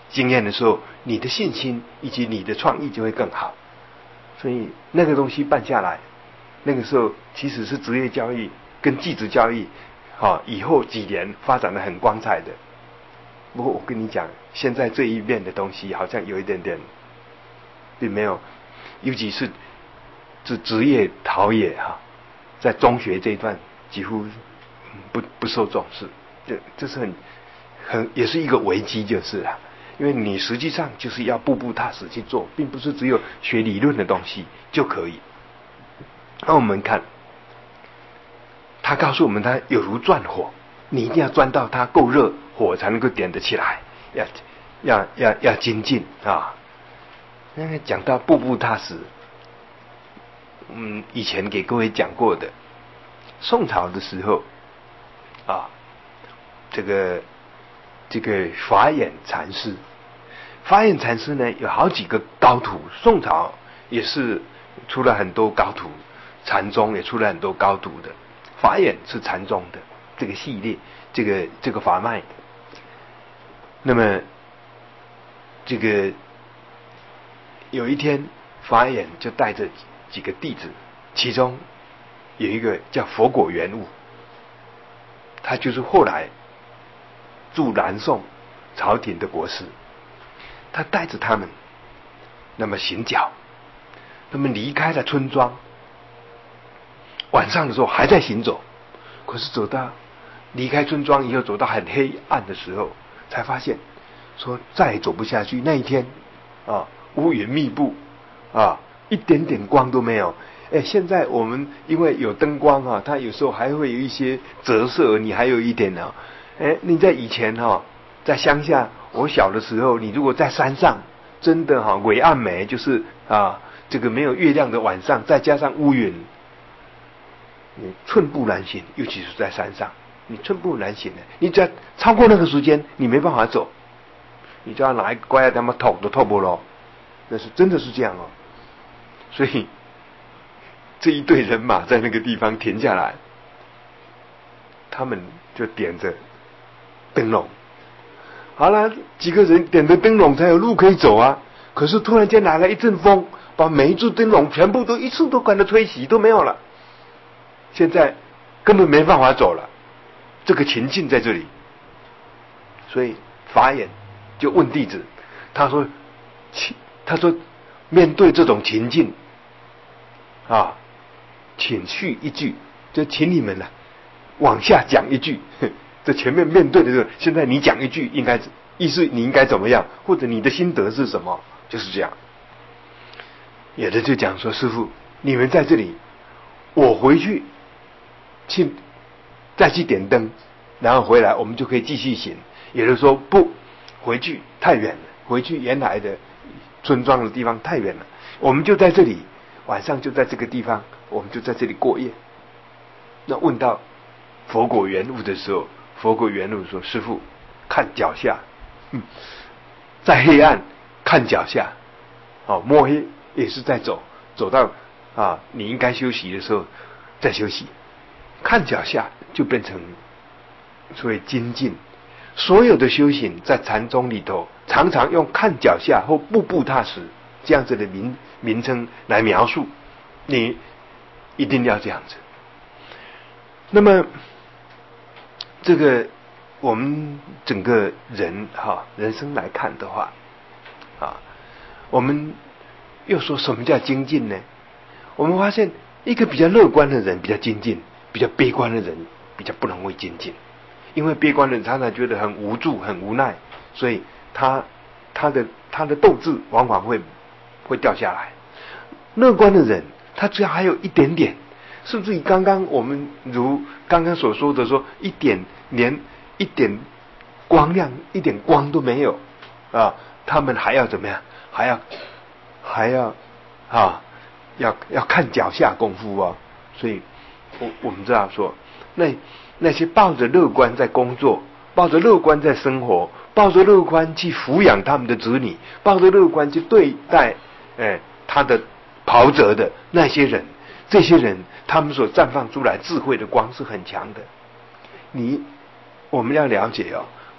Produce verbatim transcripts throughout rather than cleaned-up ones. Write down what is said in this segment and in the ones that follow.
经验的时候，你的信心以及你的创意就会更好。所以那个东西办下来，那个时候其实是职业交易跟技职交易，啊，以后几年发展的很光彩的。不过我跟你讲，现在这一面的东西好像有一点点，并没有，尤其是这职业陶冶哈，在中学这一段几乎不不受重视，这这是很很也是一个危机，就是了。因为你实际上就是要步步踏实去做，并不是只有学理论的东西就可以。那我们看，他告诉我们，他有如钻火，你一定要钻到它够热，火才能够点得起来，要要要要精进啊。那个讲到步步踏实，嗯，以前给各位讲过的，宋朝的时候啊，这个这个法眼禅师。法眼禅师呢有好几个高徒，宋朝也是出了很多高徒，禅宗也出了很多高徒的。法眼是禅宗的这个系列，这个这个法脉。那么这个有一天，法眼就带着几个弟子，其中有一个叫佛果元悟，他就是后来驻南宋朝廷的国师。他带着他们，那么行脚，他们离开了村庄，晚上的时候还在行走，可是走到离开村庄以后，走到很黑暗的时候，才发现说再也走不下去。那一天啊，乌云密布啊，一点点光都没有。哎，现在我们因为有灯光啊，它有时候还会有一些折射，你还有一点呢、啊。哎，你在以前哈、啊，在乡下。我小的时候，你如果在山上，真的哈、啊，伟岸美就是啊，这个没有月亮的晚上，再加上乌云，你寸步难行，尤其是在山上，你寸步难行的。你只要超过那个时间，你没办法走，你就要拿一个拐他妈头都透不了，那是真的是这样哦。所以这一队人马在那个地方停下来，他们就点着灯笼。好了，几个人点着灯笼才有路可以走啊。可是突然间来了一阵风，把每一柱灯笼全部都一次都关得吹熄，都没有了。现在根本没办法走了，这个情境在这里。所以法眼就问弟子，他说：“他说面对这种情境啊，请续一句，就请你们呢、啊、往下讲一句。”这前面面对的这个，现在你讲一句，应该意思你应该怎么样，或者你的心得是什么，就是这样。有的就讲说，师父，你们在这里，我回去去再去点灯，然后回来我们就可以继续行。有的说不，回去太远了，回去原来的村庄的地方太远了，我们就在这里，晚上就在这个地方，我们就在这里过夜。那问到佛果元悟的时候，佛果元悟说：“师父，看脚下，嗯，在黑暗看脚下，哦，摸黑也是在走，走到啊你应该休息的时候再休息，看脚下就变成所谓精进。所有的修行在禅宗里头，常常用看脚下或步步踏实这样子的名名称来描述，你一定要这样子。那么。”这个我们整个人哈人生来看的话啊，我们又说什么叫精进呢？我们发现一个比较乐观的人比较精进，比较悲观的人比较不容易精进。因为悲观的人常常觉得很无助、很无奈，所以他他的他的斗志往往会会掉下来。乐观的人，他只要还有一点点。甚至于刚刚我们如刚刚所说的说，一点连一点光亮一点光都没有啊，他们还要怎么样？还要还要啊，要要看脚下功夫啊。所以我我们知道说，那那些抱着乐观在工作，抱着乐观在生活，抱着乐观去抚养他们的子女，抱着乐观去对待哎他的袍泽的那些人，这些人他们所绽放出来智慧的光是很强的。你我们要了解哦，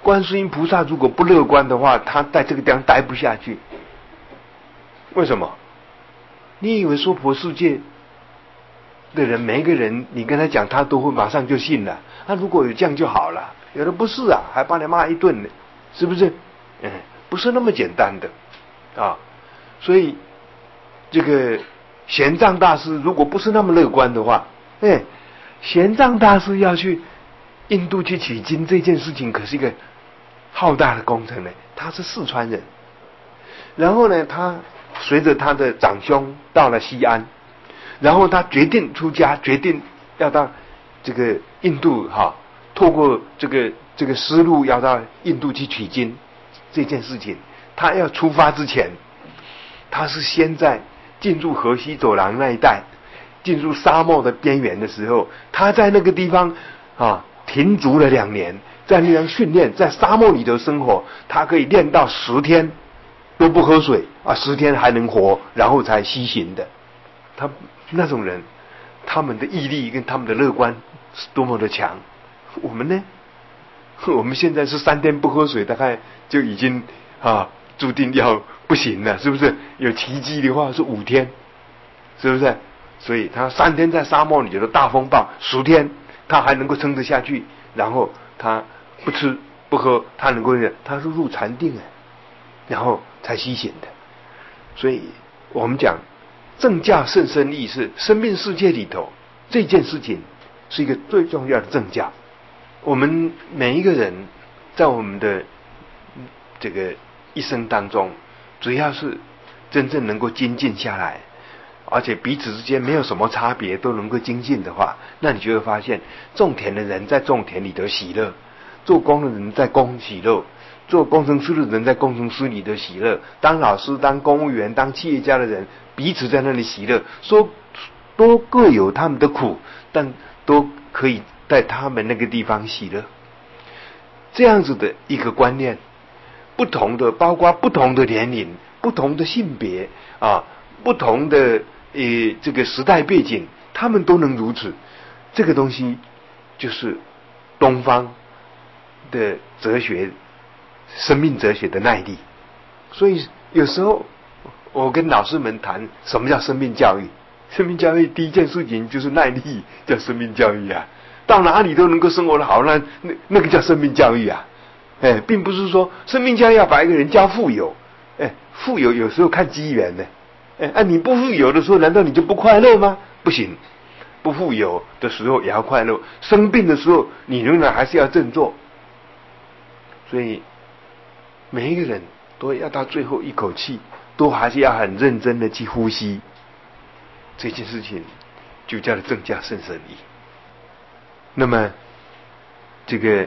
观世音菩萨如果不乐观的话，他在这个地方待不下去。为什么？你以为娑婆世界的人，每一个人你跟他讲，他都会马上就信了？那如果有这样就好了，有的不是啊，还把你骂一顿呢，是不是？嗯，不是那么简单的啊。所以这个玄奘大师如果不是那么乐观的话，哎，玄奘大师要去印度去取经这件事情，可是一个浩大的工程呢。他是四川人，然后呢，他随着他的长兄到了西安，然后他决定出家，决定要到这个印度哈，透过这个这个丝路要到印度去取经这件事情，他要出发之前，他是先在进入河西走廊那一带，进入沙漠的边缘的时候，他在那个地方啊停足了两年，在那样训练，在沙漠里头生活，他可以练到十天都不喝水啊，十天还能活，然后才西行的。他那种人，他们的毅力跟他们的乐观是多么的强。我们呢？我们现在是三天不喝水，大概就已经啊注定要不行了，是不是？有奇迹的话是五天，是不是？所以他三天在沙漠里的大风暴，十天他还能够撑得下去，然后他不吃不喝，他能够他是入禅定啊，然后才西行的。所以我们讲正价甚深义，是生命世界里头这件事情是一个最重要的正价。我们每一个人在我们的这个一生当中，只要是真正能够精进下来，而且彼此之间没有什么差别，都能够精进的话，那你就会发现，种田的人在种田里头喜乐，做工的人在工喜乐，做工程师的人在工程师里头喜乐，当老师、当公务员、当企业家的人彼此在那里喜乐，说都各有他们的苦，但都可以在他们那个地方喜乐。这样子的一个观念，不同的，包括不同的年龄、不同的性别啊、不同的呃这个时代背景，他们都能如此。这个东西就是东方的哲学、生命哲学的耐力。所以有时候我跟老师们谈什么叫生命教育，生命教育第一件事情就是耐力，叫生命教育啊。到哪里都能够生活的好，那那那个叫生命教育啊。哎，并不是说生命教育要把一个人教富有，哎，富有有时候看机缘呢。哎，啊，你不富有的时候，难道你就不快乐吗？不行，不富有的时候也要快乐，生病的时候你仍然还是要振作。所以每一个人都要到最后一口气，都还是要很认真的去呼吸。这件事情就叫做正价甚深义。那么这个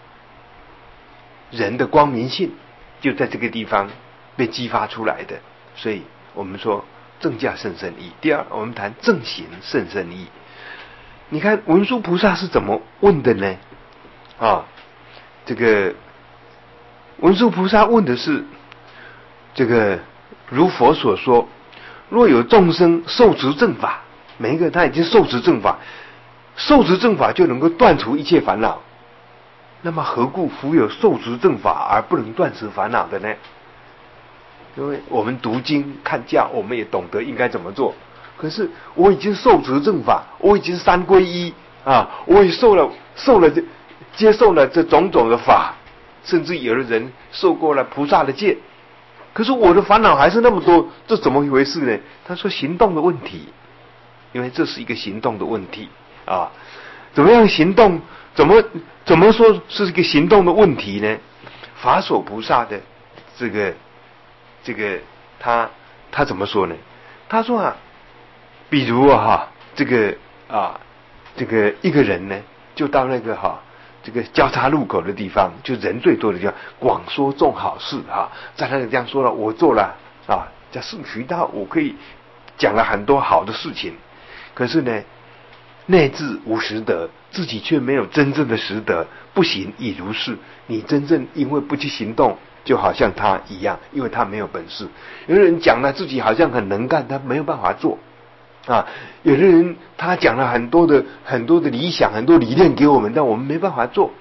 人的光明性就在这个地方被激发出来的，所以我们说正价甚深义。第二，我们谈正行甚深义。你看文殊菩萨是怎么问的呢？啊，这个文殊菩萨问的是这个如佛所说，若有众生受持正法，每一个他已经受持正法，受持正法就能够断除一切烦恼，那么何故复有受持正法而不能断除烦恼的呢？因为我们读经看教，我们也懂得应该怎么做，可是我已经受持正法，我已经三皈依啊，我也受了受了接受了这种种的法，甚至有的人受过了菩萨的戒，可是我的烦恼还是那么多，这怎么一回事呢？他说行动的问题，因为这是一个行动的问题啊。怎么样行动？怎么怎么说是一个行动的问题呢？法所菩萨的这个这个他他怎么说呢？他说啊，比如啊哈，这个啊这个一个人呢，就到那个哈这个交叉路口的地方，就人最多的地方，广说众好事啊，在那里这样说了，我做了啊，叫圣渠道，我可以讲了很多好的事情，可是呢，内自无实德，自己却没有真正的实德，不行亦如是。你真正因为不去行动，就好像他一样，因为他没有本事。有的人讲了自己好像很能干，他没有办法做啊。有的人他讲了很多的很多的理想、很多理念给我们，但我们没办法做。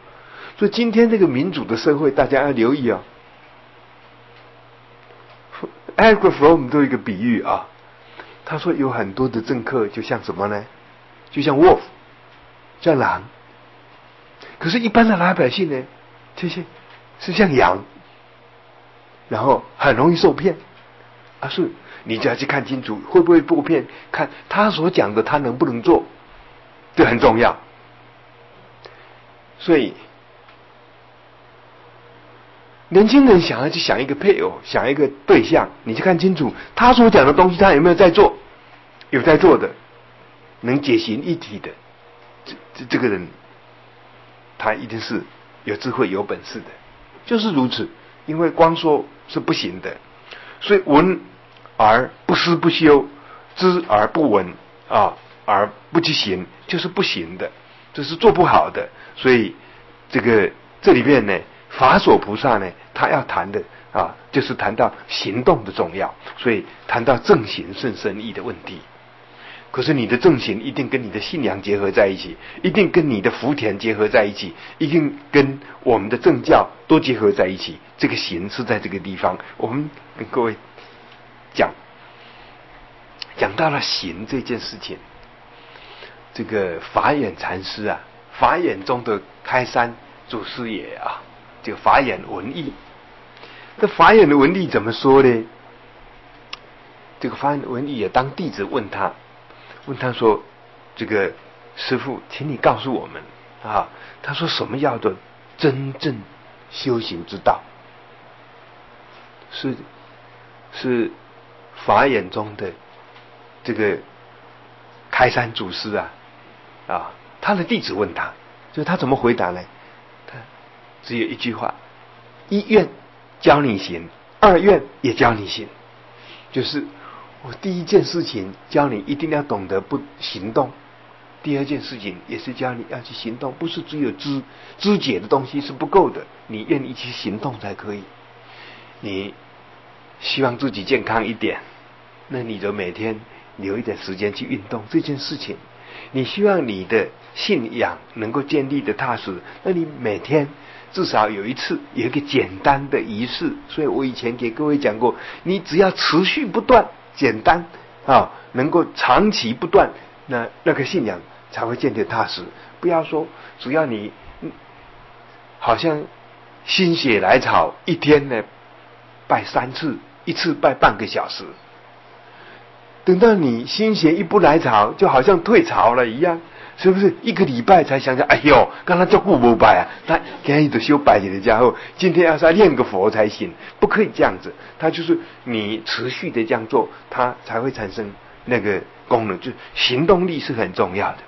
所以今天这个民主的社会，大家要留意哦。Eric Fromm 都有一个比喻啊，他说有很多的政客就像什么呢？就像 wolf， 像狼。可是，一般的老百姓呢，这些是像羊，然后很容易受骗。啊，是你就要去看清楚会不会受骗，看他所讲的他能不能做，这很重要。所以，年轻人想要去想一个配偶，想一个对象，你去看清楚他所讲的东西，他有没有在做？有在做的，能解行一体的，这这这个人，他一定是有智慧、有本事的，就是如此。因为光说是不行的，所以闻而不思不修，知而不闻啊，而不去行，就是不行的，这是做不好的。所以这个这里面呢，法所菩萨呢，他要谈的啊，就是谈到行动的重要，所以谈到正行甚深义的问题。可是你的正行一定跟你的信仰结合在一起，一定跟你的福田结合在一起，一定跟我们的正教都结合在一起。这个行是在这个地方，我们跟各位讲，讲到了行这件事情，这个法眼禅师啊，法眼中的开山祖师爷啊，这个法眼文义。这法眼的文义怎么说呢？这个法眼文义也当弟子问他。问他说：“这个师父，请你告诉我们啊。”他说：“什么叫做真正修行之道？是是法眼中的这个开山祖师啊啊，他的弟子问他，就是他怎么回答呢？他只有一句话：一愿教你行，二愿也教你行，就是。”我第一件事情教你一定要懂得不行动，第二件事情也是教你要去行动，不是只有知知解的东西是不够的，你愿意去行动才可以。你希望自己健康一点，那你就每天留一点时间去运动这件事情。你希望你的信仰能够建立的踏实，那你每天至少有一次有一个简单的仪式。所以我以前给各位讲过，你只要持续不断，简单啊，能够长期不断，那那个信仰才会建立踏实。不要说只要你、嗯、好像心血来潮，一天呢拜三次，一次拜半个小时，等到你心血一不来潮，就好像退潮了一样，是不是？一个礼拜才想想，哎呦，刚才叫顾不拜啊，他今天就修拜几的家伙，今天要是要念个佛才行，不可以这样子。他就是你持续的这样做，它才会产生那个功能，就行动力是很重要的。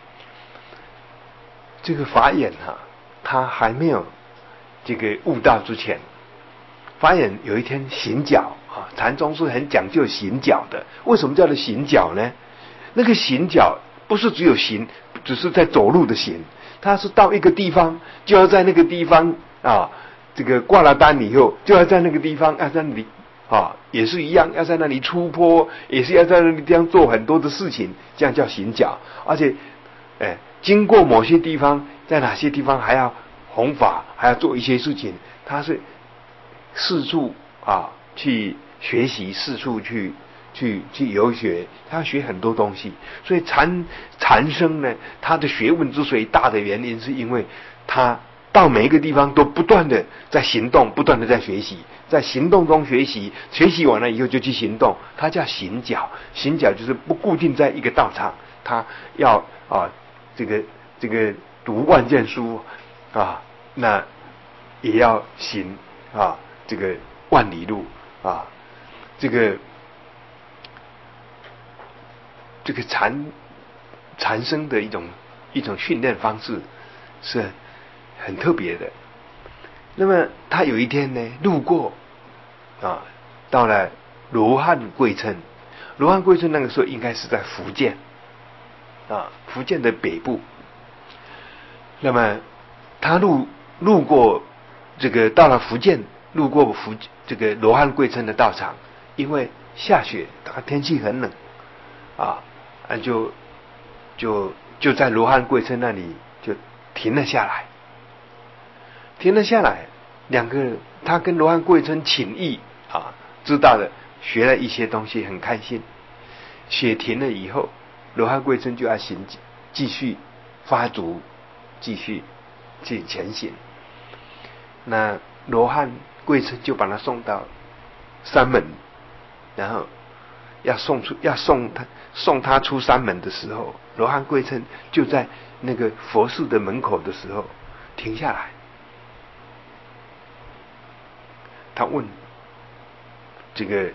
这个法眼哈、啊，他还没有这个悟道之前，法眼有一天行脚啊，禅宗是很讲究行脚的。为什么叫做行脚呢？那个行脚不是只有行，只是在走路的行，他是到一个地方就要在那个地方啊，这个挂了单以后就要在那个地方要在那里啊，也是一样要在那里出坡，也是要在那里地方做很多的事情，这样叫行脚。而且，哎，经过某些地方，在哪些地方还要弘法，还要做一些事情，他是四处啊去学习，四处去去去游学，他要学很多东西。所以禅禅生呢，他的学问之所以大的原因，是因为他到每一个地方都不断的在行动，不断的在学习，在行动中学习，学习完了以后就去行动，他叫行脚。行脚就是不固定在一个道场，他要啊这个这个读万卷书啊，那也要行啊这个万里路啊，这个这个禅禅生的一种一种训练方式是很特别的。那么他有一天呢，路过啊，到了罗汉贵村。罗汉贵村那个时候应该是在福建啊，福建的北部。那么他路路过这个到了福建，路过福这个罗汉贵村的道场，因为下雪，它天气很冷啊，就就就在罗汉贵村那里就停了下来。 停了下来，两个他跟罗汉贵称请益啊，知道了，学了一些东西，很开心。雪停了以后，罗汉贵称就要行，继续发足，继续去前行。那罗汉贵称就把他送到山门，然后要送出要送他送他出山门的时候，罗汉贵称就在那个佛寺的门口的时候停下来。他问这个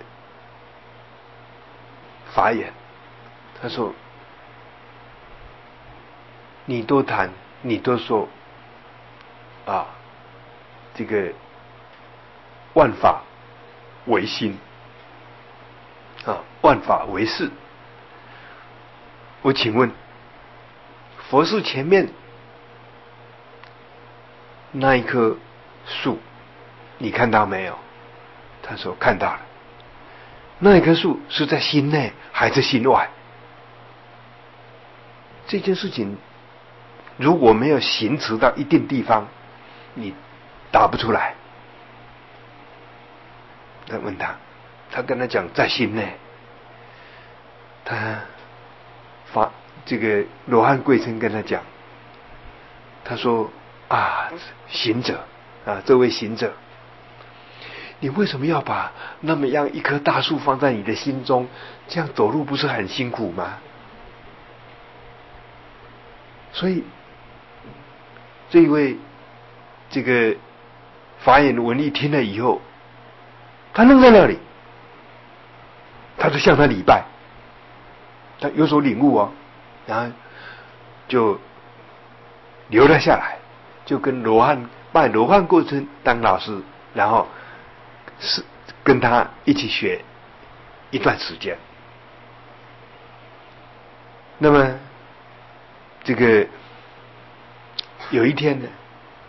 法眼，他说：“你都谈，你都说啊，这个万法唯心啊，万法唯识。我请问，佛寺前面那一棵树，你看到没有？”他说：“看到了。”那一棵树是在心内还是心外？这件事情如果没有行持到一定地方，你答不出来。他问他，他跟他讲在心内。他发这个罗汉贵称跟他讲，他说啊，行者啊，这位行者，你为什么要把那么样一棵大树放在你的心中？这样走路不是很辛苦吗？所以这一位这个法眼文艺听了以后，他愣在那里，他就向他礼拜，他有所领悟哦，然后就留了下来，就跟罗汉拜罗汉贵称当老师，然后是跟他一起学一段时间。那么这个有一天呢，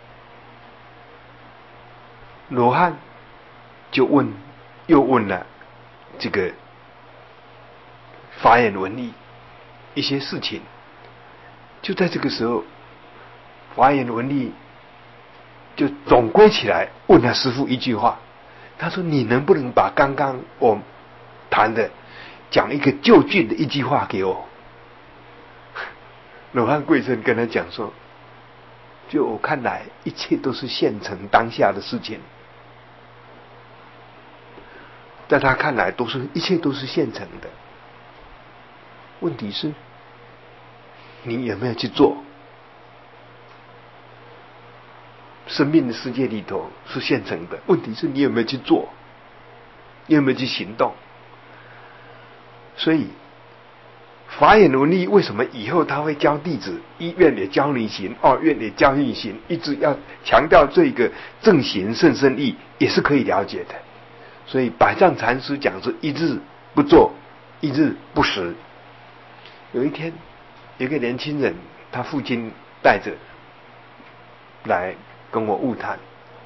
罗汉就问，又问了这个法眼文艺一些事情。就在这个时候，法眼文艺就总归起来问了师父一句话，他说：“你能不能把刚刚我谈的讲一个就近的一句话给我？”罗汉贵称跟他讲说：“就我看来，一切都是现成当下的事情，在他看来，都是一切都是现成的。问题是，你有没有去做？生命的世界里头是现成的，问题是你有没有去做？你有没有去行动？所以。”法眼文艺为什么以后他会教弟子，一愿也教你行，二愿也教你行，一直要强调这个正行甚深义，也是可以了解的。所以百丈禅师讲是一日不做，一日不食。有一天，有一个年轻人，他父亲带着来跟我晤谈。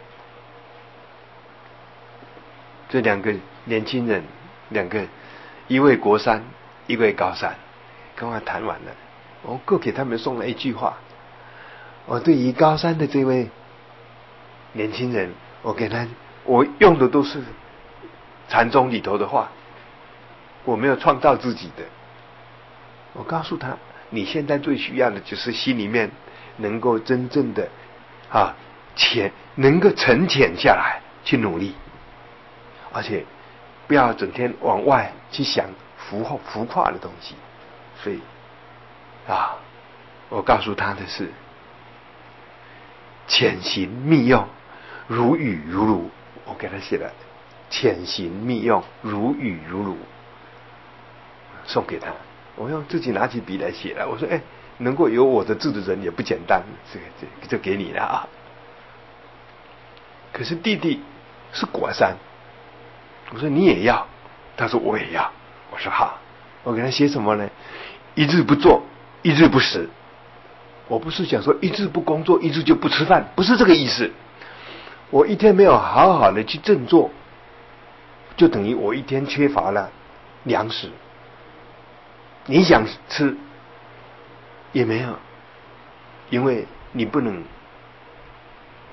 这两个年轻人，两个，一位国三，一位高三。跟我谈完了，我各给他们送了一句话。我对于高三的这位年轻人，我给他，我用的都是禅宗里头的话，我没有创造自己的。我告诉他，你现在最需要的就是心里面能够真正的啊潜，能够沉潜下来去努力，而且不要整天往外去想浮浮夸的东西。所以啊，我告诉他的是，潜行密用，如雨如露。我给他写了潜行密用，如雨如露，送给他。我用自己拿起笔来写了。我说：“哎，能够有我的字的人也不简单，这个这就给你了啊。”可是弟弟是国三，我说你也要，他说我也要。我说好，我给他写什么呢？一日不做，一日不食。我不是想说一日不工作，一日就不吃饭，不是这个意思。我一天没有好好的去振作，就等于我一天缺乏了粮食。你想吃也没有，因为你不能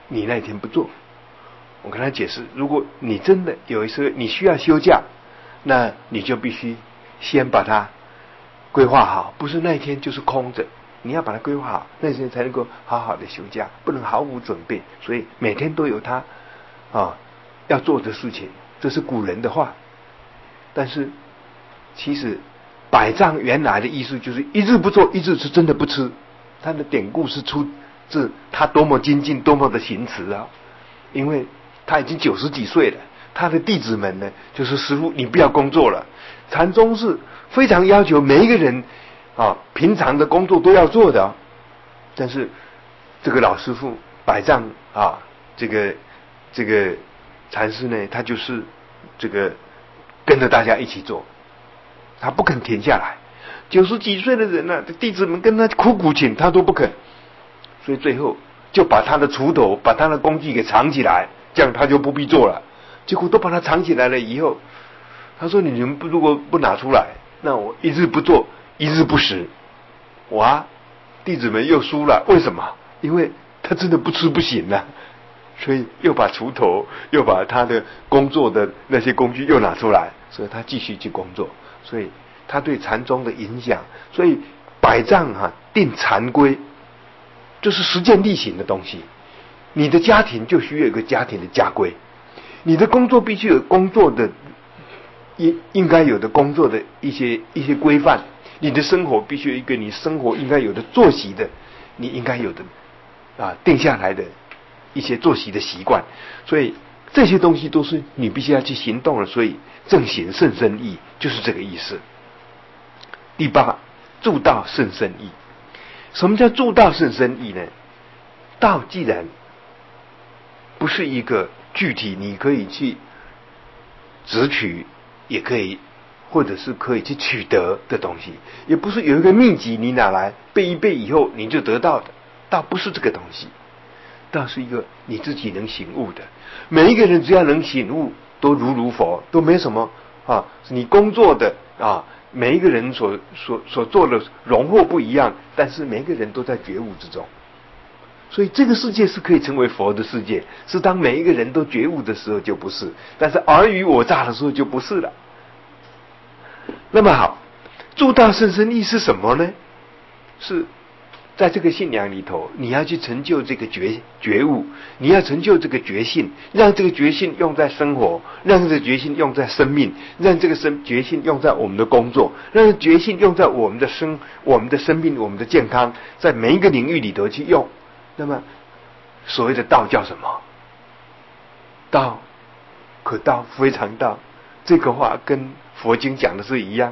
你那天不做。我跟他解释，如果你真的有一次你需要休假，那你就必须先把它规划好，不是那一天就是空着，你要把它规划好，那天才能够好好的休假，不能毫无准备。所以每天都有他啊要做的事情，这是古人的话。但是其实百丈原来的意思就是一日不做，一日是真的不吃。他的典故是出自他多么精进，多么的行持啊！因为他已经九十几岁了，他的弟子们呢，就是师父，你不要工作了。禅宗是非常要求每一个人啊，平常的工作都要做的、啊。但是这个老师父百丈啊，这个这个禅师呢，他就是这个跟着大家一起做，他不肯停下来。九十几岁的人呢、啊，弟子们跟他苦苦请，他都不肯，所以最后就把他的锄头、把他的工具给藏起来。这样他就不必做了，结果都把它藏起来了。以后他说：“你们不如果不拿出来，那我一日不做，一日不食。”哇，弟子们又输了。为什么？因为他真的不吃不行啊，所以又把锄头，又把他的工作的那些工具又拿出来，所以他继续去工作。所以他对禅宗的影响，所以百丈哈、啊、定禅规，就是实践力行的东西。你的家庭就需要有一个家庭的家规，你的工作必须有工作的应应该有的工作的一些一些规范，你的生活必须有一个你生活应该有的作息的，你应该有的啊定下来的一些作息的习惯，所以这些东西都是你必须要去行动了。所以正行甚深义就是这个意思。第八，助道甚深义。什么叫助道甚深义呢？道既然不是一个具体你可以去直取，也可以或者是可以去取得的东西，也不是有一个秘籍你拿来背一背以后你就得到的，道不是这个东西。道是一个你自己能醒悟的，每一个人只要能醒悟都如如佛，都没什么啊。你工作的啊，每一个人所所所做的荣获不一样，但是每一个人都在觉悟之中。所以这个世界是可以成为佛的世界，是当每一个人都觉悟的时候就不是，但是尔虞我诈的时候就不是了。那么好，助道甚深义是什么呢？是在这个信仰里头，你要去成就这个觉觉悟，你要成就这个觉性，让这个觉性用在生活，让这个觉性用在生命，让这个生觉性用在我们的工作，让觉性用在我们的生我们的生命、我们的健康，在每一个领域里头去用。那么所谓的道叫什么？道可道非常道，这个话跟佛经讲的是一样。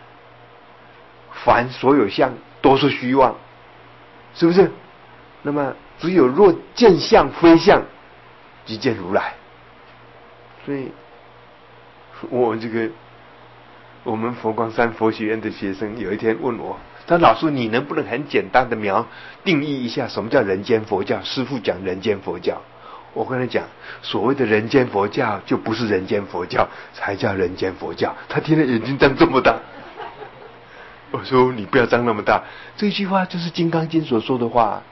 凡所有相都是虚妄，是不是？那么只有若见相非相，即见如来。所以我这个我们佛光山佛学院的学生有一天问我，他老师你能不能很简单的描定义一下什么叫人间佛教？师父讲人间佛教，我跟他讲，所谓的人间佛教就不是人间佛教，才叫人间佛教。他听了眼睛张这么大，我说你不要张那么大，这句话就是《金刚经》所说的话。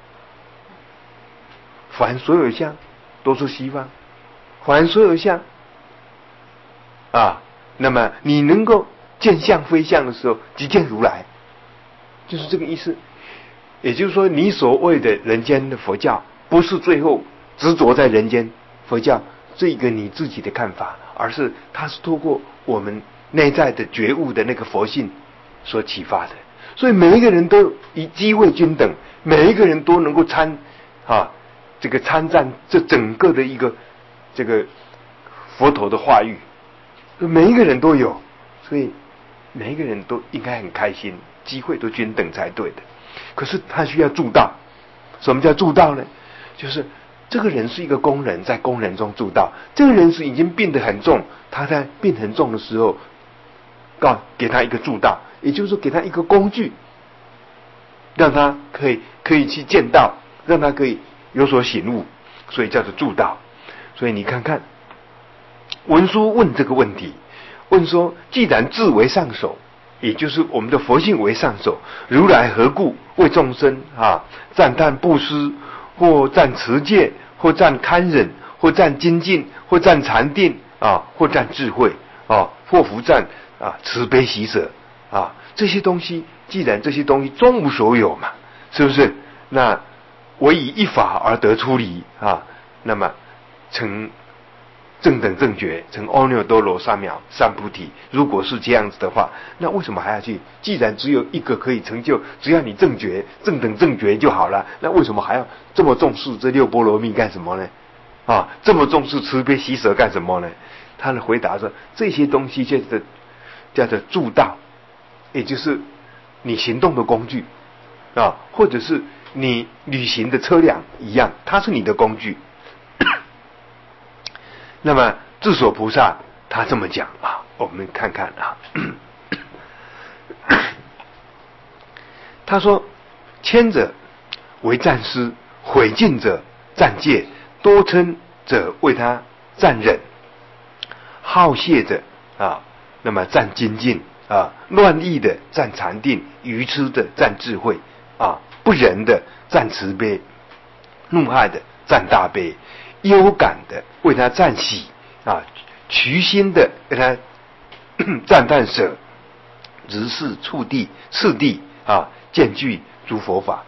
凡所有相都是虚妄，凡所有相啊，那么你能够见相非相的时候，即见如来，就是这个意思。也就是说，你所谓的人间的佛教，不是最后执着在人间佛教这个你自己的看法，而是它是透过我们内在的觉悟的那个佛性所启发的。所以每一个人都以机会均等，每一个人都能够参啊这个参赞这整个的一个这个佛陀的话语，每一个人都有，所以每一个人都应该很开心，机会都均等才对的。可是他需要助道。什么叫助道呢？就是这个人是一个工人，在工人中助道。这个人是已经病得很重，他在病很重的时候，告给他一个助道，也就是说给他一个工具，让他可以可以去见道，让他可以有所醒悟，所以叫做助道。所以你看看文殊问这个问题，问说既然智为上首，也就是我们的佛性为上首，如来何故为众生啊赞叹布施，或赞持戒， 或占堪忍，或占精进，或占禅定啊，或占智慧啊，或复占啊慈悲喜舍啊，这些东西，既然这些东西终无所有嘛，是不是？那唯以一法而得出离啊，那么成正等正觉，成阿耨多罗三藐三菩提。如果是这样子的话，那为什么还要去？既然只有一个可以成就，只要你正觉、正等正觉就好了，那为什么还要这么重视这六波罗蜜干什么呢？啊，这么重视慈悲喜舍干什么呢？他的回答说：这些东西叫做叫做助道，也就是你行动的工具啊，或者是你旅行的车辆一样，它是你的工具。那么智所菩萨他这么讲啊，我们看看啊，他说：谦者为赞师，毁尽者赞戒，多嗔者为他赞忍，好谢者啊，那么赞精进啊，乱意的赞禅定，愚痴的赞智慧啊，不仁的赞慈悲，怒害的赞大悲，忧感的为他赞喜啊，渠心的为他赞叹舍，直视触地次第啊，见具诸佛法。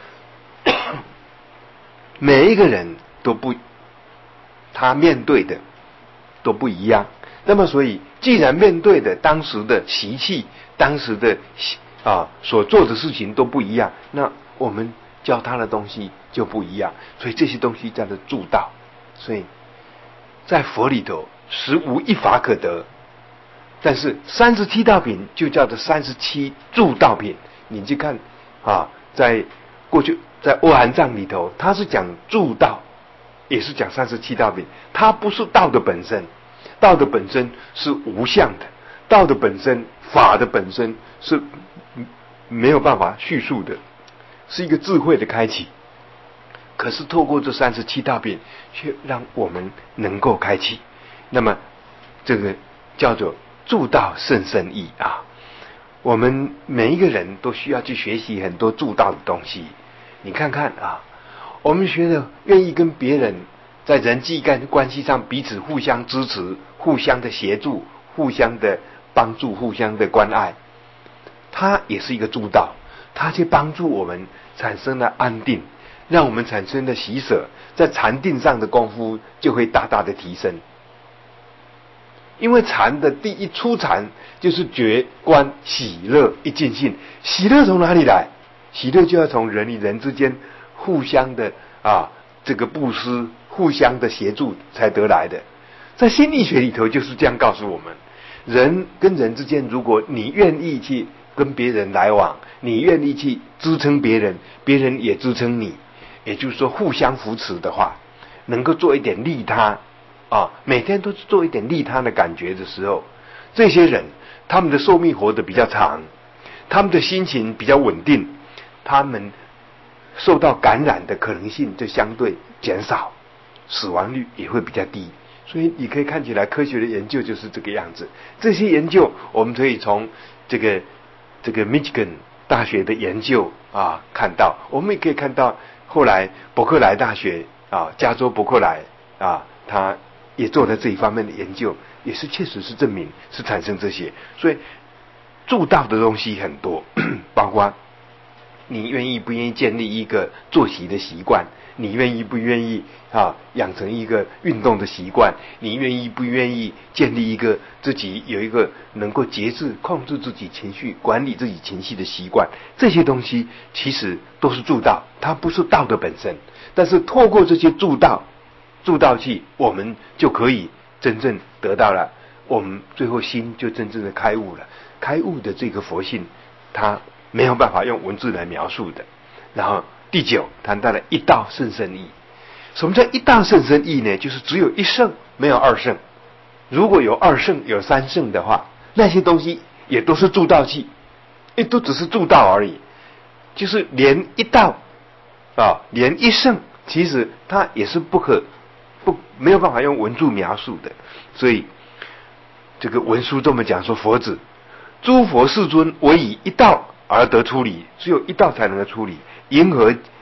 每一个人都不，他面对的都不一样。那么，所以既然面对的当时的习气，当时的啊所做的事情都不一样，那我们教他的东西就不一样。所以这些东西叫做助道。所以在佛里头实无一法可得，但是三十七道品就叫做三十七助道品。你去看啊，在过去在阿含藏里头，它是讲助道，也是讲三十七道品。它不是道的本身，道的本身是无相的，道的本身、法的本身是没有办法叙述的，是一个智慧的开启。可是透过这三十七道品，却让我们能够开启。那么这个叫做助道甚深义啊！我们每一个人都需要去学习很多助道的东西。你看看啊，我们学的愿意跟别人在人际干关系上彼此互相支持、互相的协助、互相的帮助、互相的关爱，它也是一个助道，它去帮助我们产生了安定，让我们产生了喜舍，在禅定上的功夫就会大大的提升。因为禅的第一初禅就是觉观喜乐一尽性。喜乐从哪里来？喜乐就要从人与人之间互相的啊这个布施，互相的协助才得来的。在心理学里头就是这样告诉我们，人跟人之间，如果你愿意去跟别人来往，你愿意去支撑别人，别人也支撑你，也就是说互相扶持的话，能够做一点利他啊，每天都做一点利他的感觉的时候，这些人他们的寿命活得比较长，他们的心情比较稳定，他们受到感染的可能性就相对减少，死亡率也会比较低。所以你可以看起来科学的研究就是这个样子。这些研究我们可以从这个这个 Michigan 大学的研究啊看到，我们也可以看到后来伯克莱大学啊，加州伯克莱啊，他也做了这一方面的研究，也是确实是证明是产生这些。所以助道的东西很多，包括你愿意不愿意建立一个作息的习惯，你愿意不愿意啊养成一个运动的习惯，你愿意不愿意建立一个自己有一个能够节制控制自己情绪、管理自己情绪的习惯，这些东西其实都是助道，它不是道的本身。但是透过这些助道助道器，我们就可以真正得到了，我们最后心就真正的开悟了。开悟的这个佛性，它没有办法用文字来描述的。然后第九谈到了一道甚深义。什么叫一道甚深义呢？就是只有一圣，没有二圣。如果有二圣有三圣的话，那些东西也都是助道器，也都只是助道而已。就是连一道啊，连一圣，其实它也是不可不没有办法用文字描述的。所以这个文书这么讲说，佛子诸佛世尊唯以一道而得出离，只有一道才能够出离。云何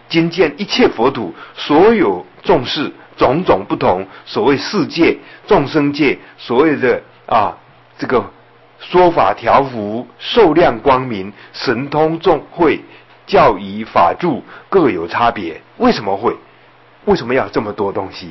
今见一切佛土所有众事种种不同，所谓世界、众生界，所谓的啊这个说法调伏、受量光明、神通众会、教仪法住各有差别。为什么会？为什么要这么多东西？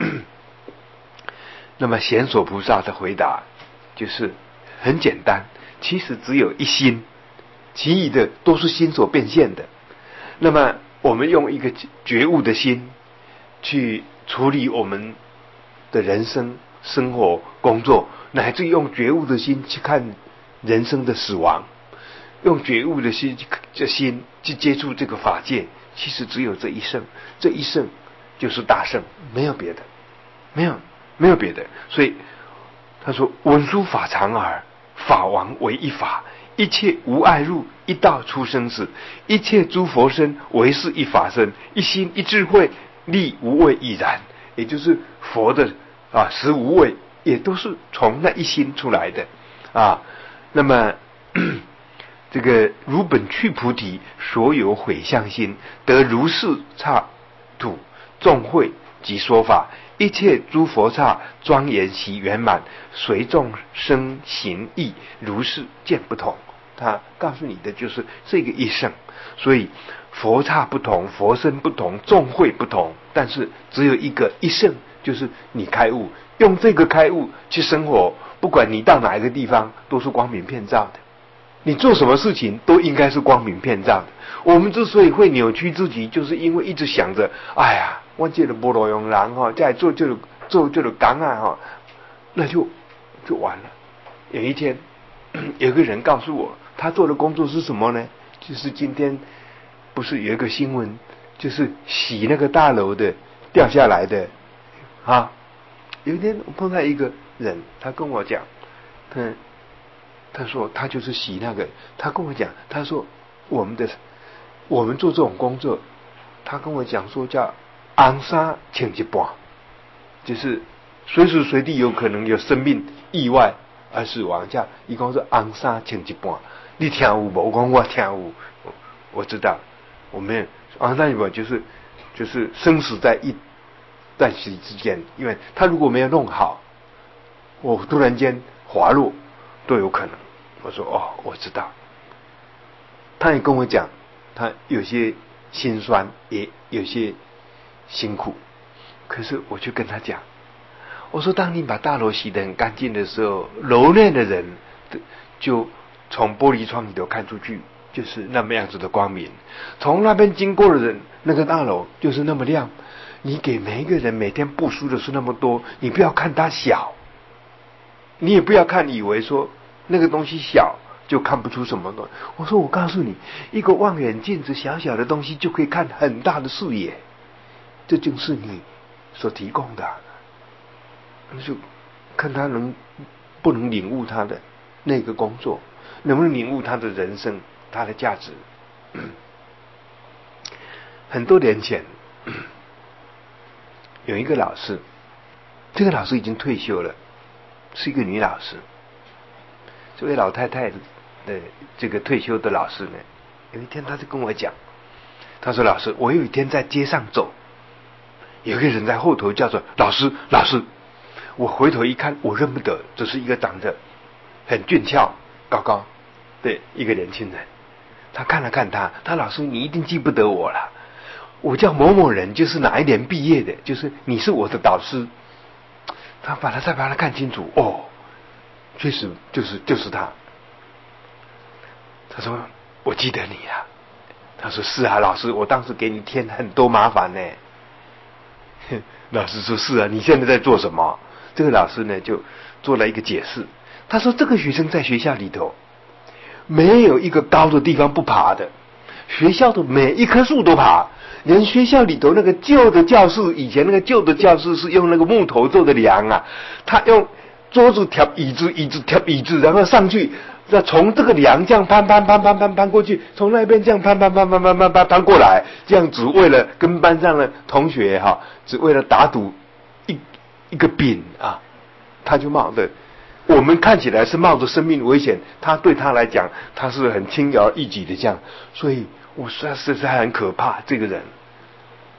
那么贤所菩萨的回答就是很简单，其实只有一心，其余的都是心所变现的。那么我们用一个觉悟的心去处理我们的人生、生活、工作，乃至用觉悟的心去看人生的死亡，用觉悟的心这心去接触这个法界，其实只有这一圣，这一圣就是大圣，没有别的，没有没有别的。所以他说：“文殊法常耳，法王为一法，一切无碍入，一道出生死。一切诸佛身为是一法身，一心一智慧，力无畏亦然。”也就是佛的啊十无畏，也都是从那一心出来的啊。那么这个如本去菩提，所有毁相心，得如是刹土众会及说法，一切诸佛刹庄严习圆满，随众生行义，如是见不同。他告诉你的就是这个一圣，所以佛刹不同，佛身不同，众会不同，但是只有一个一圣，就是你开悟，用这个开悟去生活，不管你到哪一个地方都是光明遍照的，你做什么事情都应该是光明遍照的。我们之所以会扭曲自己，就是因为一直想着，哎呀，我这个无路用人哈，再做这个做这个干啊哈，那就就完了。有一天，有个人告诉我，他做的工作是什么呢？就是今天不是有一个新闻，就是洗那个大楼的掉下来的啊。有一天我碰到一个人，他跟我讲，他他说他就是洗那个，他跟我讲，他说我们的我们做这种工作，他跟我讲说叫红衫穿一半，就是随时随地有可能有生命意外而死亡，叫一共是红衫穿一半。你听有无？我讲我听有，我, 我知道。我们红衫一半就是就是生死在一旦夕之间，因为他如果没有弄好，我突然间滑落都有可能。我说哦，我知道。他也跟我讲，他有些心酸，也有些辛苦。可是我就跟他讲，我说当你把大楼洗得很干净的时候，楼内的人就从玻璃窗里头看出去，就是那么样子的光明。从那边经过的人，那个大楼就是那么亮。你给每一个人每天布施的是那么多，你不要看它小，你也不要看以为说那个东西小就看不出什么东西。我说我告诉你，一个望远镜子小小的东西就可以看很大的视野，这就是你所提供的。那就看他能不能领悟他的那个工作，能不能领悟他的人生，他的价值。很多年前有一个老师，这个老师已经退休了，是一个女老师。这位老太太的这个退休的老师呢，有一天她就跟我讲，她说老师，我有一天在街上走，有一个人在后头叫做老师老师，我回头一看，我认不得，这是一个长得很俊俏高高的一个年轻人。他看了看他，他老师你一定记不得我了，我叫某某人，就是哪一年毕业的，就是你是我的导师。他把他再把他看清楚，哦，确实就是就是他。他说我记得你了。他说是啊，老师，我当时给你添很多麻烦呢。老师说是啊，你现在在做什么？这个老师呢就做了一个解释。他说这个学生在学校里头没有一个高的地方不爬的，学校的每一棵树都爬，连学校里头那个旧的教室，以前那个旧的教室是用那个木头做的梁啊，他用桌子挑椅子，椅子挑椅子，然后上去，再从这个梁这样攀攀攀攀攀攀过去，从那边这样攀攀攀攀攀攀攀攀过来，这样只为了跟班上的同学哈，只为了打赌一一个饼啊，他就冒的。我们看起来是冒着生命危险，他对他来讲，他是很轻而易举的这样，所以我实在是很可怕这个人。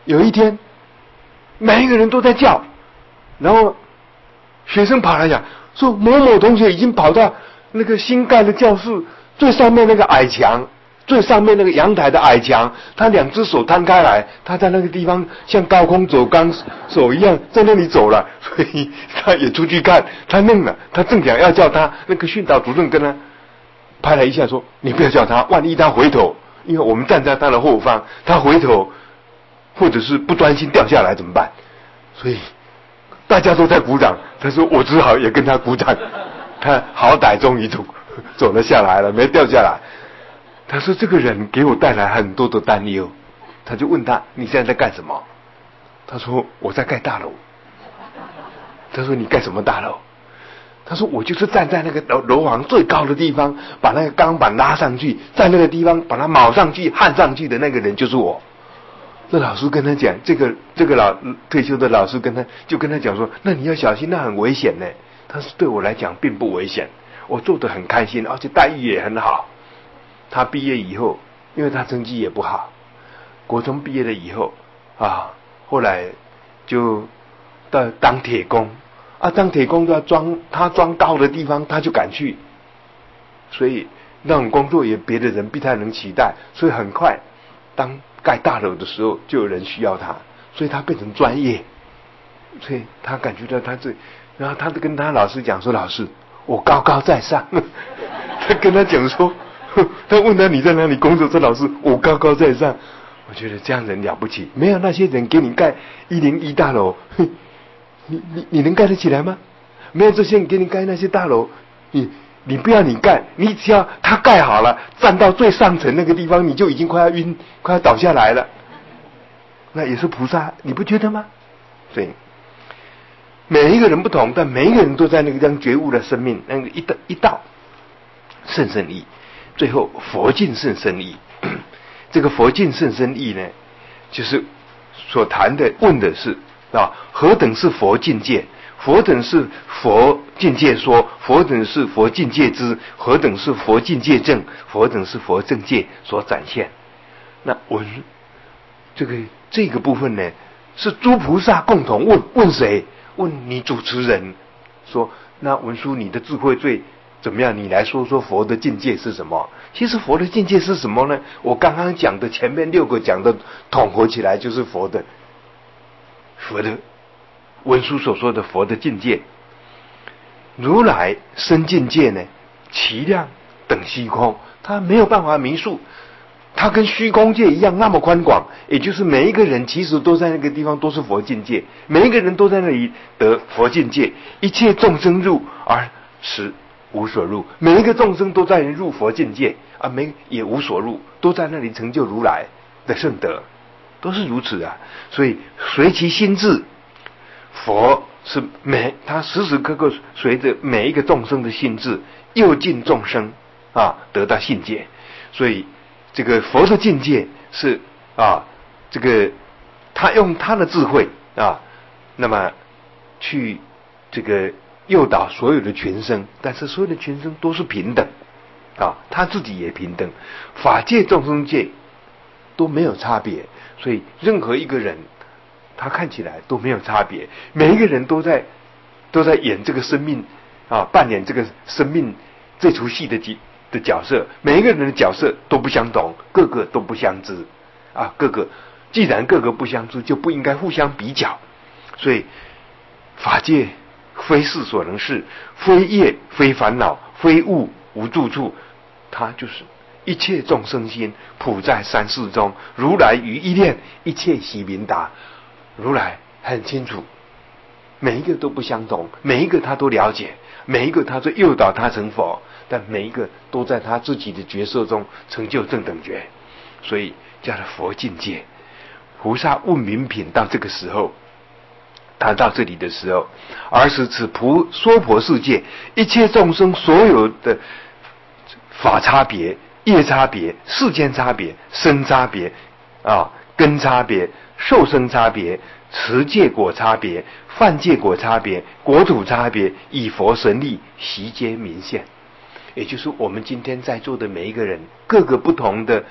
有一天，每一个人都在叫，然后学生跑来讲说，某某同学已经跑到那个新盖的教室最上面那个矮墙，最上面那个阳台的矮墙，他两只手摊开来，他在那个地方像高空走钢手一样在那里走了，所以他也出去看，他愣了，他正想要叫他，那个训导主任跟他拍了一下说，你不要叫他，万一他回头，因为我们站在他的后方，他回头或者是不专心掉下来怎么办？所以大家都在鼓掌，他说我只好也跟他鼓掌，他好歹终于走走了下来了，没掉下来。他说这个人给我带来很多的担忧，他就问他，你现在在干什么？他说我在盖大楼。他说你盖什么大楼？他说我就是站在那个楼楼房最高的地方，把那个钢板拉上去，在那个地方把它铆上去焊上去的那个人就是我。这老师跟他讲，这个这个老退休的老师跟他就跟他讲说，那你要小心，那很危险呢。他说对我来讲并不危险，我做得很开心，而且待遇也很好。他毕业以后，因为他成绩也不好，国中毕业了以后啊，后来就到当铁工啊，当铁工都要装，他装高的地方他就敢去，所以那种工作也别的人不太能取代，所以很快当盖大楼的时候就有人需要他，所以他变成专业，所以他感觉到他这，然后他就跟他老师讲说，老师我高高在上他跟他讲说，他问他你在哪里工作，这老师我高高在上。我觉得这样人了不起，没有那些人给你盖一零一大楼，你你你能盖得起来吗？没有这些人给你盖那些大楼，你你不要你盖，你只要他盖好了，站到最上层那个地方，你就已经快要晕，快要倒下来了。那也是菩萨，你不觉得吗？对，每一个人不同，但每一个人都在那个将觉悟的生命，那个一道一道甚深义，最后佛尽甚深义。这个佛尽甚深义呢，就是所谈的问的是啊，何等是佛境界？佛等是佛境界说，佛等是佛境界知，何等是佛境界证？佛等是佛正界所展现。那我这个这个部分呢，是诸菩萨共同问，问谁？问你主持人，说那文殊你的智慧最怎么样？你来说说佛的境界是什么？其实佛的境界是什么呢？我刚刚讲的前面六个讲的统合起来就是佛的佛的文殊所说的佛的境界。如来生境界呢，其量等虚空，他没有办法描述，他跟虚空界一样那么宽广，也就是每一个人其实都在那个地方都是佛境界，每一个人都在那里得佛境界，一切众生入而实无所入，每一个众生都在入佛境界啊，没也无所入，都在那里成就如来的圣德，都是如此啊。所以随其心智，佛是每他时时刻刻随着每一个众生的心智，诱尽众生啊得到信解。所以这个佛的境界是啊，这个他用他的智慧啊，那么去这个诱导所有的群生，但是所有的群生都是平等啊，他自己也平等，法界众生界都没有差别，所以任何一个人他看起来都没有差别，每一个人都在都在演这个生命啊，扮演这个生命这出戏的角的角色，每一个人的角色都不相同，个个都不相知啊，个个既然个个不相知，就不应该互相比较，所以法界非事所能事，非业非烦恼，非物无住处，它就是一切众生心普在三世中，如来于一念，一切悉明达。如来很清楚，每一个都不相同，每一个他都了解，每一个他都诱导他成佛，但每一个都在他自己的角色中成就正等觉，所以叫做佛境界。菩萨问名品到这个时候，谈到这里的时候，而是此菩娑婆世界一切众生所有的法差别、业差别、世间差别、生差别啊、根差别、受生差别、持戒果差别、犯戒果差别、国土差别，以佛神力悉皆明现。也就是我们今天在座的每一个人，各个不同的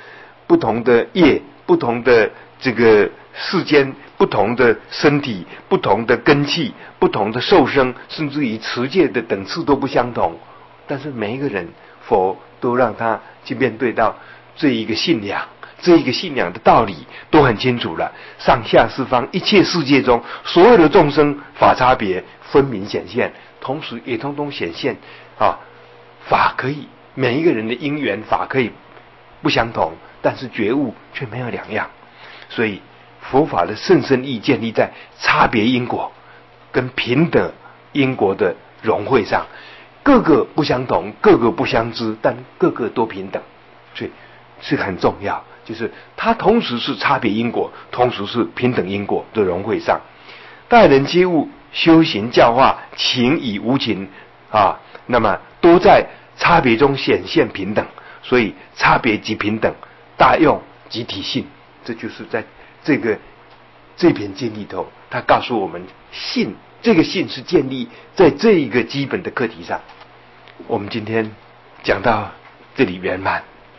不同的业、不同的这个世间、不同的身体、不同的根器、不同的受生，甚至于持戒的等次都不相同。但是每一个人，佛都让他去面对到这一个信仰，这一个信仰的道理都很清楚了。上下四方一切世界中所有的众生法差别分明显现，同时也通通显现啊，法可以每一个人的因缘法可以不相同，但是觉悟却没有两样。所以佛法的甚深义建立在差别因果跟平等因果的融会上，各个不相同，各个不相知，但各个都平等，所以是很重要。就是它同时是差别因果，同时是平等因果的融会上。待人接物、修行教化、情与无情啊，那么都在差别中显现平等。所以差别即平等，大用即体性。这就是在这个这篇经里头，他告诉我们，信这个信是建立在这一个基本的课题上。我们今天讲到这里圆满。